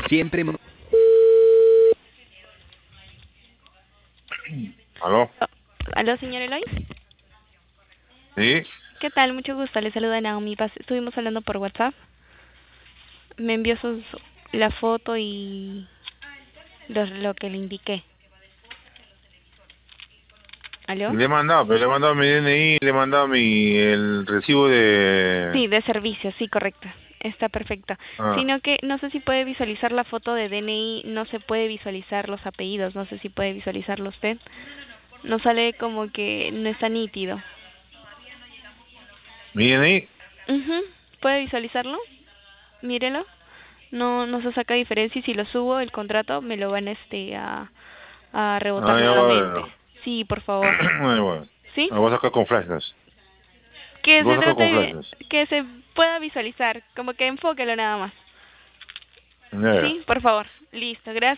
Siempre... ¿Aló? ¿Aló, señor Eloy? ¿Sí? ¿Qué tal? Mucho gusto. Le saluda Naomi Paz. Estuvimos hablando por WhatsApp. Me envió la foto y lo que le indiqué. ¿Aló? Le he mandado, pero le he mandado mi DNI, le he mandado el recibo de... Sí, de servicio, sí, correcto. Está perfecto. Ah, Sino que no sé si puede visualizar la foto de DNI, no se puede visualizar los apellidos, no sé si puede visualizarlo usted. No sale como que no está nítido. mi DNI. ¿Puede visualizarlo? Mírelo. No se saca diferencia y si lo subo el contrato me lo van a rebotar Ah, ya nuevamente. bueno. Sí, por favor. Ay, bueno. ¿Sí? Lo voy a sacar con flashes. Que Lo voy se a sacar con trate, flashes. que se pueda visualizar, como que enfóquelo nada más. Ya, ya. Sí, por favor. Listo, gracias.